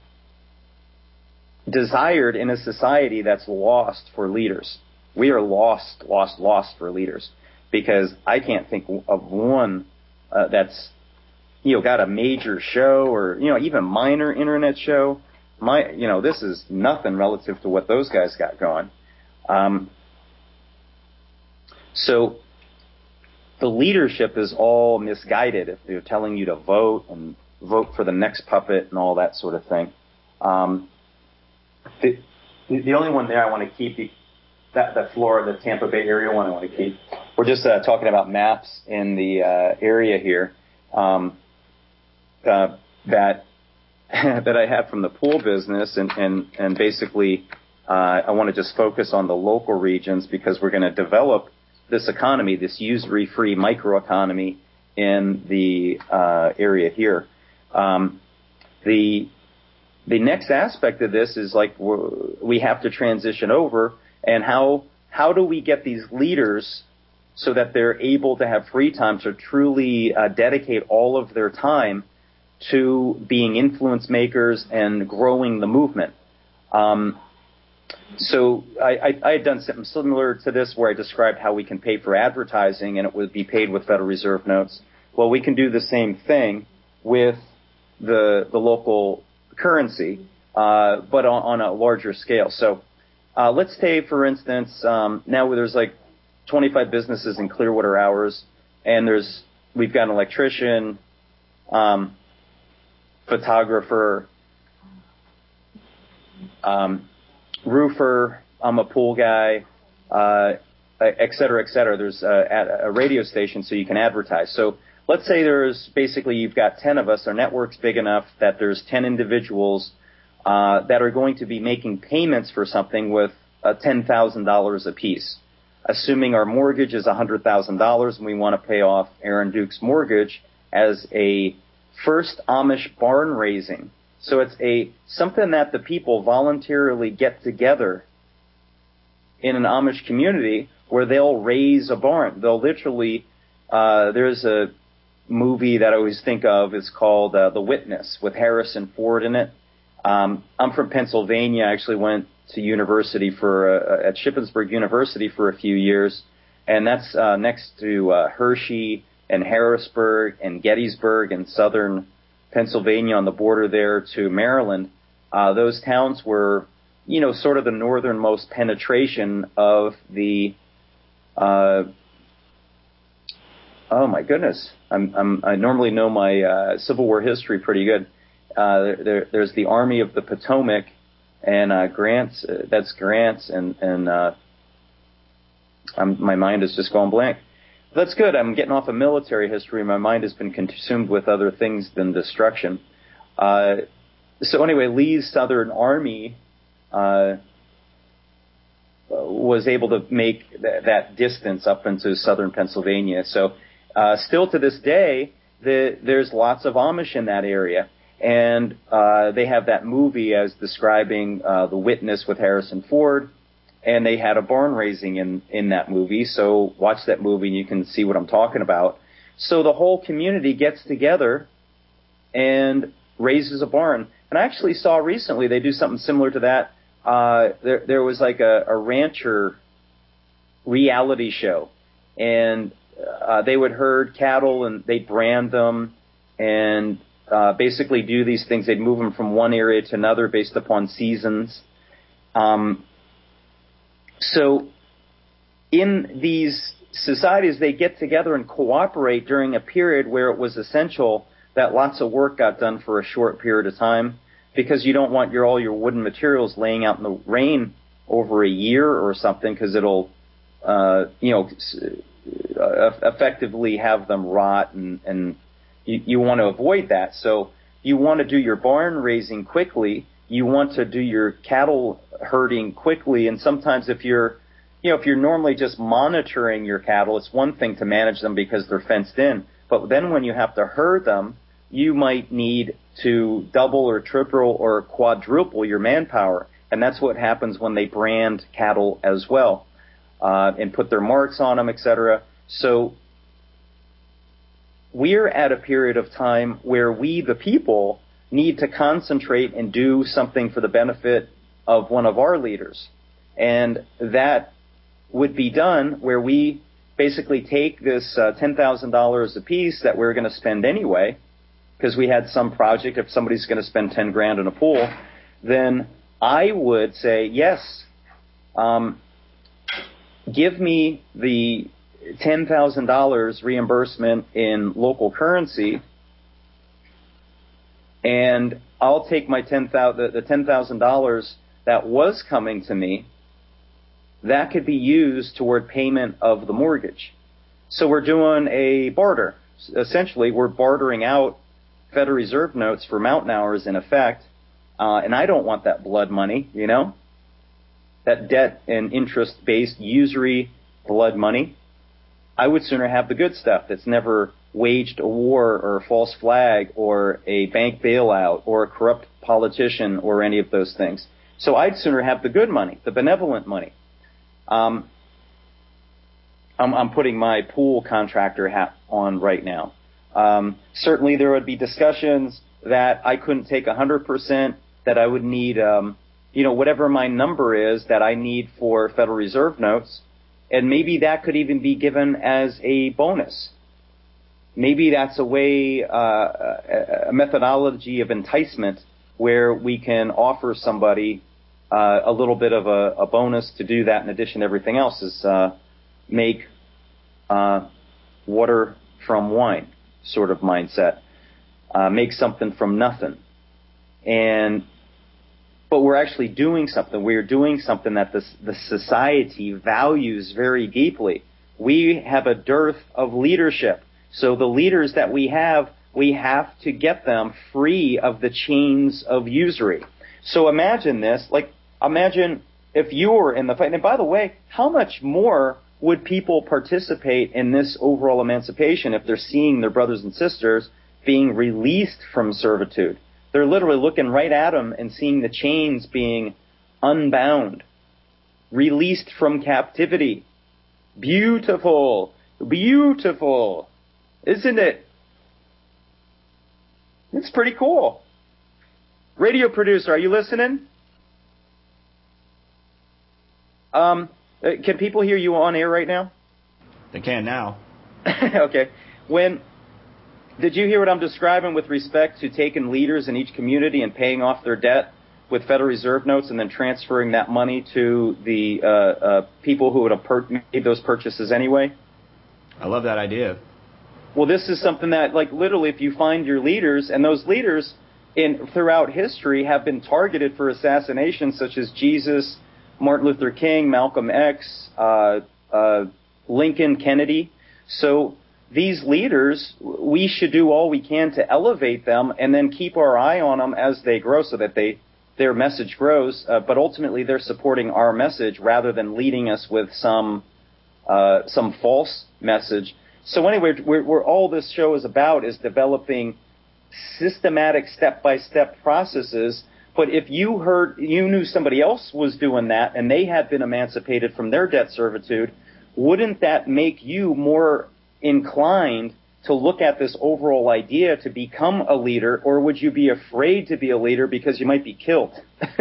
Speaker 2: desired in a society that's lost for leaders. We are lost, lost, lost for leaders, because I can't think of one uh, that's, you know, got a major show or, you know, even minor internet show. My, you know, this is nothing relative to what those guys got going. Um, So the leadership is all misguided if they're telling you to vote and vote for the next puppet and all that sort of thing. Um, the, the only one there I want to keep, that, that Florida, the Tampa Bay area one I want to keep. We're just uh, talking about maps in the uh, area here um, uh, that that I have from the pool business, and, and, and basically uh, I want to just focus on the local regions because we're going to develop this economy, this usury-free microeconomy in the uh, area here. Um, the the next aspect of this is like we're, we have to transition over, and how how do we get these leaders so that they're able to have free time to truly uh, dedicate all of their time to being influence makers and growing the movement. Um, So I, I, I had done something similar to this where I described how we can pay for advertising and it would be paid with Federal Reserve notes. Well, we can do the same thing with the the local currency, uh, but on, on a larger scale. So uh, let's say, for instance, um, now there's like twenty-five businesses in Clearwater Hours, and there's we've got an electrician, um, photographer, um, roofer, I'm a pool guy, uh, et cetera, et cetera. There's a, a radio station so you can advertise. So let's say there's basically you've got ten of us. Our network's big enough that there's ten individuals uh, that are going to be making payments for something with uh, ten thousand dollars apiece. Assuming our mortgage is one hundred thousand dollars and we want to pay off Aaron Duke's mortgage as a first Amish barn raising. So it's a something that the people voluntarily get together in an Amish community where they'll raise a barn. They'll literally, uh, there's a movie that I always think of. It's called uh, The Witness with Harrison Ford in it. Um, I'm from Pennsylvania. I actually went to university for uh, at Shippensburg University for a few years, and that's uh, next to uh, Hershey and Harrisburg and Gettysburg and southern Pennsylvania on the border there to Maryland. Uh, those towns were, you know, sort of the northernmost penetration of the, uh, oh my goodness, I'm, I'm, I normally know my uh, Civil War history pretty good. Uh, there, there's the Army of the Potomac, and uh, Grant's, uh, that's Grant's, and, and uh, I'm, my mind is just going blank. That's good. I'm getting off of military history. My mind has been consumed with other things than destruction. Uh, so anyway, Lee's Southern Army uh, was able to make th- that distance up into southern Pennsylvania. So uh, still to this day, the, there's lots of Amish in that area. And uh, they have that movie as describing uh, The Witness with Harrison Ford. And they had a barn raising in, in that movie. So watch that movie and you can see what I'm talking about. So the whole community gets together and raises a barn. And I actually saw recently they do something similar to that. Uh, there, there was like a, a rancher reality show. And uh, they would herd cattle and they'd brand them and uh, basically do these things. They'd move them from one area to another based upon seasons. Um So in these societies, they get together and cooperate during a period where it was essential that lots of work got done for a short period of time. because you don't want your all your wooden materials laying out in the rain over a year or something, because it'll, uh, you know, uh, effectively have them rot, and, and you, you want to avoid that. So you want to do your barn raising quickly. You want to do your cattle herding quickly. And sometimes if you're, you know, if you're normally just monitoring your cattle, it's one thing to manage them because they're fenced in. But then when you have to herd them, you might need to double or triple or quadruple your manpower. And that's what happens when they brand cattle as well, uh, and put their marks on them, et cetera. So we're at a period of time where we, the people, need to concentrate and do something for the benefit of one of our leaders. And that would be done where we basically take this uh, ten thousand dollars a piece that we're going to spend anyway, because we had some project. If somebody's going to spend ten grand in a pool, then I would say, yes, um, give me the ten thousand dollars reimbursement in local currency, and I'll take my ten thousand the ten thousand dollars that was coming to me. That could be used toward payment of the mortgage. So we're doing a barter. Essentially, we're bartering out Federal Reserve notes for mountain hours in effect, uh, and I don't want that blood money, you know, that debt and interest-based usury blood money. I would sooner have the good stuff that's never waged a war or a false flag or a bank bailout or a corrupt politician or any of those things. So I'd sooner have the good money, the benevolent money. Um, I'm, I'm putting my pool contractor hat on right now. Um, certainly there would be discussions that I couldn't take one hundred percent, that I would need, um, you know, whatever my number is that I need for Federal Reserve notes, and maybe that could even be given as a bonus. Maybe that's a way, uh, a methodology of enticement where we can offer somebody uh, a little bit of a, a bonus to do that in addition to everything else, is uh, make uh, water from wine sort of mindset. Uh, make something from nothing. And but we're actually doing something. We're doing something that the, the society values very deeply. We have a dearth of leadership. So the leaders that we have, we have to get them free of the chains of usury. So imagine this, like imagine if you were in the fight. And by the way, how much more would people participate in this overall emancipation if they're seeing their brothers and sisters being released from servitude? They're literally looking right at them and seeing the chains being unbound, released from captivity. Beautiful, beautiful, isn't it? It's pretty cool. Radio producer, are you listening? Um, can people hear you on air right now?
Speaker 12: They can now.
Speaker 2: Okay. When did you hear what I'm describing with respect to taking leaders in each community and paying off their debt with Federal Reserve notes and then transferring that money to the uh, uh, people who would have per- made those purchases anyway?
Speaker 12: I love that idea.
Speaker 2: Well, this is something that, like, literally, if you find your leaders, and those leaders in throughout history have been targeted for assassination, such as Jesus, Martin Luther King, Malcolm X, uh, uh, Lincoln, Kennedy. So these leaders, we should do all we can to elevate them and then keep our eye on them as they grow so that they their message grows. Uh, but ultimately, they're supporting our message rather than leading us with some uh, some false message. So anyway, we're, we're, all this show is about is developing systematic step-by-step processes. But if you heard, you knew somebody else was doing that and they had been emancipated from their debt servitude, wouldn't that make you more inclined to look at this overall idea to become a leader, or would you be afraid to be a leader because you might be killed?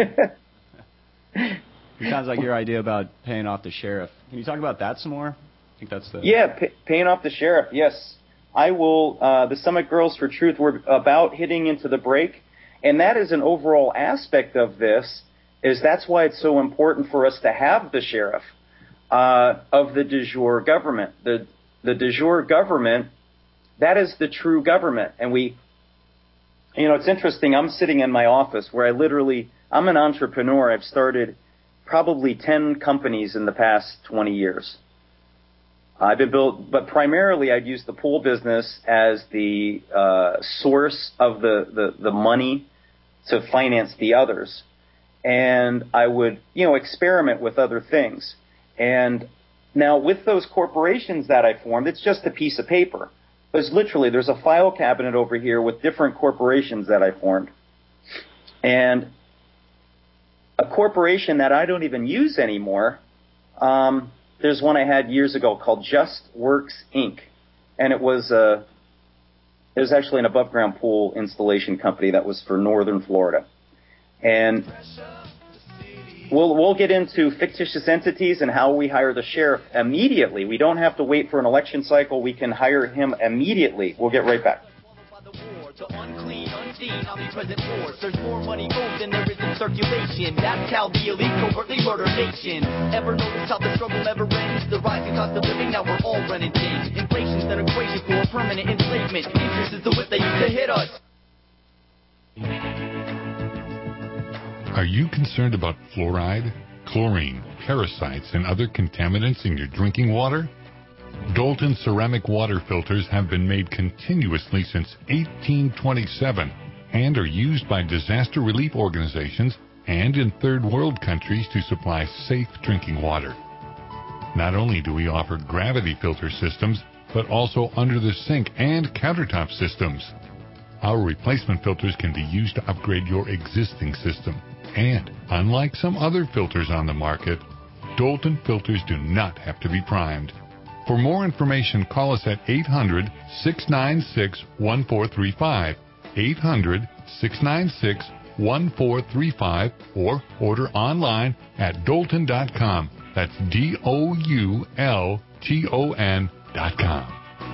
Speaker 12: It sounds like your idea about paying off the sheriff. Can you talk about that some more? I think that's the...
Speaker 2: Yeah, pay, paying off the sheriff, yes. I will, uh, the Summit Girls for Truth, we're about hitting into the break, and that is an overall aspect of this, is that's why it's so important for us to have the sheriff uh, of the de jure government. The The de jure government, that is the true government. And we You know, it's interesting. I'm sitting in my office where I literally, I'm an entrepreneur. I've started probably ten companies in the past twenty years. I've been built, but primarily I'd use the pool business as the uh, source of the, the, the money to finance the others. And I would, you know, experiment with other things. And now with those corporations that I formed, it's just a piece of paper. There's literally, there's a file cabinet over here with different corporations that I formed. And a corporation that I don't even use anymore, um, there's one I had years ago called Just Works Incorporated. And it was, uh, it was actually an above-ground pool installation company that was for northern Florida. And we'll, we'll get into fictitious entities and how we hire the sheriff immediately. We don't have to wait for an election cycle. We can hire him immediately. We'll get right back.
Speaker 5: To unclean, unseen, omnipresent force. There's more money owed than there is in circulation. That's how the elite covertly murder nations. Ever notice how the struggle never ends? The rising cost of living, now we're all running things. Inflation's an equation for permanent enslavement. Interest is the whip they used to hit us.
Speaker 13: Are you concerned about fluoride, chlorine, parasites, and other contaminants in your drinking water? Dalton ceramic water filters have been made continuously since eighteen twenty-seven and are used by disaster relief organizations and in third world countries to supply safe drinking water. Not only do we offer gravity filter systems, but also under the sink and countertop systems. Our replacement filters can be used to upgrade your existing system. And unlike some other filters on the market, Dalton filters do not have to be primed. For more information, call us at eight hundred, six nine six, one four three five, eight hundred, six nine six, one four three five, or order online at Dalton dot com. That's D O U L T O N dot com.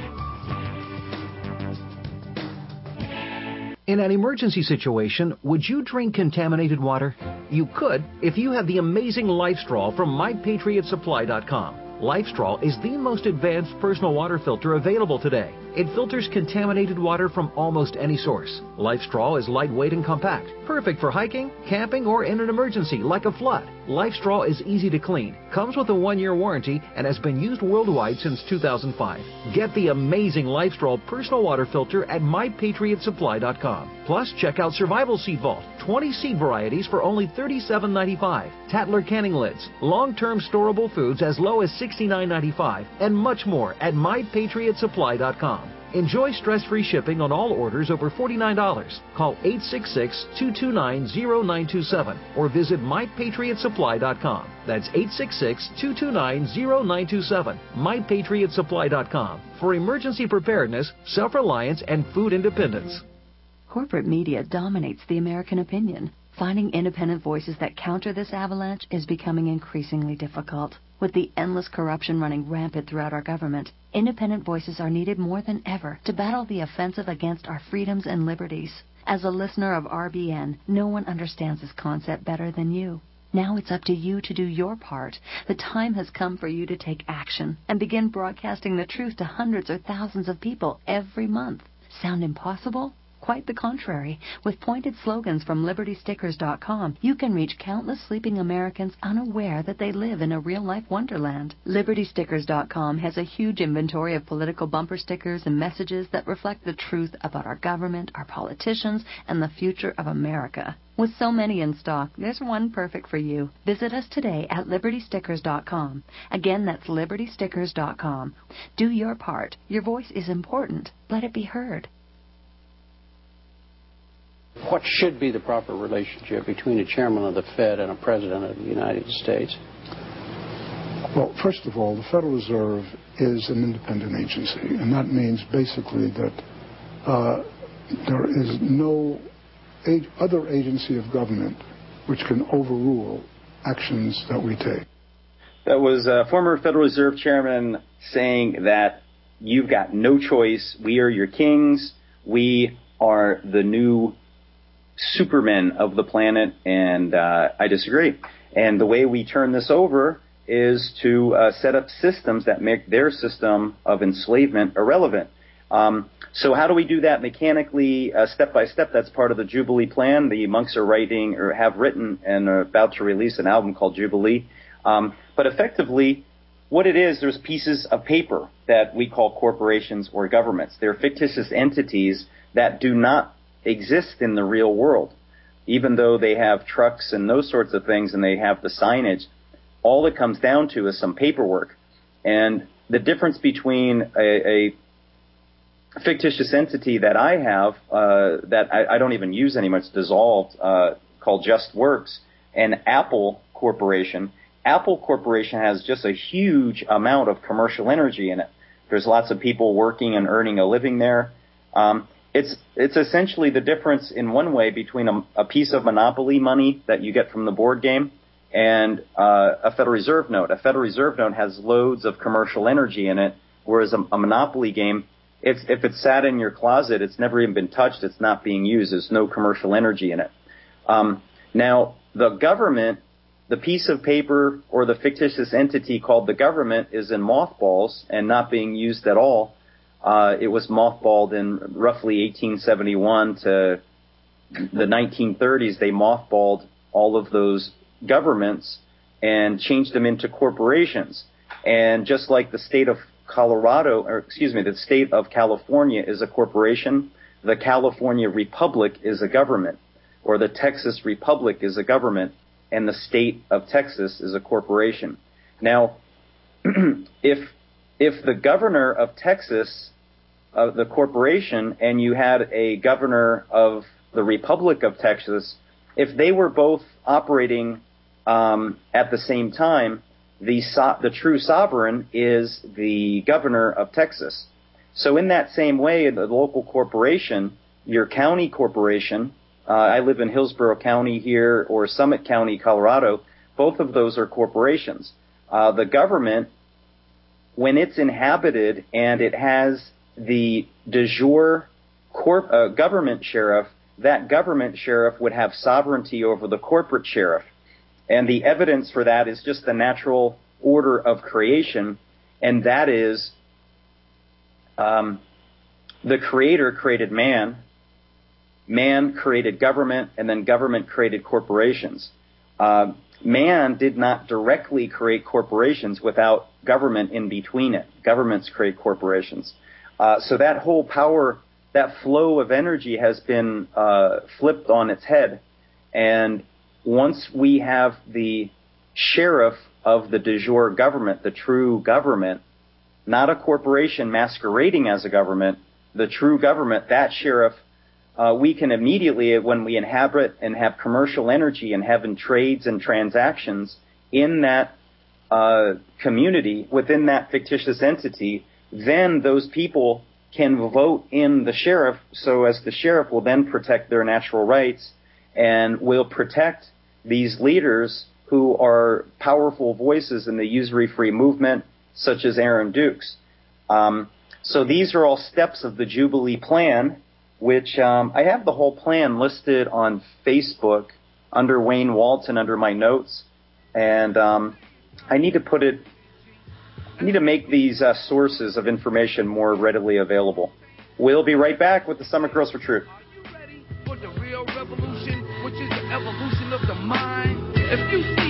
Speaker 14: In an emergency situation, would you drink contaminated water? You could if you have the amazing LifeStraw from My Patriot Supply dot com. LifeStraw is the most advanced personal water filter available today. It filters contaminated water from almost any source. LifeStraw is lightweight and compact, perfect for hiking, camping, or in an emergency like a flood. LifeStraw is easy to clean, comes with a one-year warranty, and has been used worldwide since two thousand five. Get the amazing LifeStraw personal water filter at My Patriot Supply dot com. Plus, check out Survival Seed Vault, twenty seed varieties for only thirty-seven ninety-five, Tatler canning lids, long-term storable foods as low as sixty-nine ninety-five, and much more at My Patriot Supply dot com. Enjoy stress-free shipping on all orders over forty-nine dollars. Call eight six six, two two nine, zero nine two seven or visit My Patriot Supply dot com. That's eight six six, two two nine, zero nine two seven, My Patriot Supply dot com for emergency preparedness, self-reliance, and food independence.
Speaker 9: Corporate media dominates the American opinion. Finding independent voices that counter this avalanche is becoming increasingly difficult. With the endless corruption running rampant throughout our government, independent voices are needed more than ever to battle the offensive against our freedoms and liberties. As a listener of R B N, no one understands this concept better than you. Now it's up to you to do your part. The time has come for you to take action and begin broadcasting the truth to hundreds or thousands of people every month. Sound impossible? Quite the contrary. With pointed slogans from Liberty Stickers dot com, you can reach countless sleeping Americans unaware that they live in a real-life wonderland. Liberty Stickers dot com has a huge inventory of political bumper stickers and messages that reflect the truth about our government, our politicians, and the future of America. With so many in stock, there's one perfect for you. Visit us today at Liberty Stickers dot com. Again, that's Liberty Stickers dot com. Do your part. Your voice is important. Let it be heard.
Speaker 15: What should be the proper relationship between a chairman of the Fed and a president of the United States?
Speaker 16: Well, first of all, the Federal Reserve is an independent agency, and that means basically that uh, there is no ag- other agency of government which can overrule actions that we take.
Speaker 2: That was uh, former Federal Reserve Chairman saying that you've got no choice. We are your kings. We are the new supermen of the planet, and uh, I disagree. And the way we turn this over is to uh, set up systems that make their system of enslavement irrelevant. Um, so how do we do that mechanically, uh, step by step? That's part of the Jubilee plan. The monks are writing or have written and are about to release an album called Jubilee. Um, but effectively, what it is, there's pieces of paper that we call corporations or governments. They're fictitious entities that do not exist in the real world. Even though they have trucks and those sorts of things and they have the signage, all it comes down to is some paperwork. And the difference between a, a fictitious entity that I have, uh, that I, I don't even use anymore, it's dissolved, uh, called Just Works, and Apple Corporation. Apple Corporation has just a huge amount of commercial energy in it. There's lots of people working and earning a living there. Um, it's it's essentially the difference in one way between a, a piece of monopoly money that you get from the board game and uh, a Federal Reserve note. A Federal Reserve note has loads of commercial energy in it, whereas a, a monopoly game, it's, if it's sat in your closet, it's never even been touched, it's not being used, there's no commercial energy in it. Um, now, the government, the piece of paper or the fictitious entity called the government is in mothballs and not being used at all. Uh, it was mothballed in roughly eighteen seventy-one to the nineteen thirties. They mothballed all of those governments and changed them into corporations. And just like the state of Colorado, or excuse me, the state of California is a corporation, the California Republic is a government, or the Texas Republic is a government, and the state of Texas is a corporation. Now, if if the governor of Texas, uh, the corporation, and you had a governor of the Republic of Texas, if they were both operating um, at the same time, the so- the true sovereign is the governor of Texas. So in that same way, the local corporation, your county corporation, uh, I live in Hillsborough County here, or Summit County, Colorado, both of those are corporations. Uh, the government, when it's inhabited and it has the de jure corp- uh, government sheriff, that government sheriff would have sovereignty over the corporate sheriff. And the evidence for that is just the natural order of creation, and that is um, the Creator created man, man created government, and then government created corporations. Uh, man did not directly create corporations without government in between it. Governments create corporations. Uh, so that whole power, that flow of energy has been uh, flipped on its head. And once we have the sheriff of the de jure government, the true government, not a corporation masquerading as a government, the true government, that sheriff, uh, we can immediately, when we inhabit and have commercial energy and having trades and transactions in that uh, community, within that fictitious entity, then those people can vote in the sheriff, so as the sheriff will then protect their natural rights and will protect these leaders who are powerful voices in the usury-free movement, such as Aaron Dukes. Um, so these are all steps of the Jubilee plan, which um, I have the whole plan listed on Facebook under Wayne Walton, under my notes, and um, I need to put it, I need to make these uh, sources of information more readily available. We'll be right back with the Summit Girls for Truth.
Speaker 5: For the real revolution, which is the evolution of the mind. If you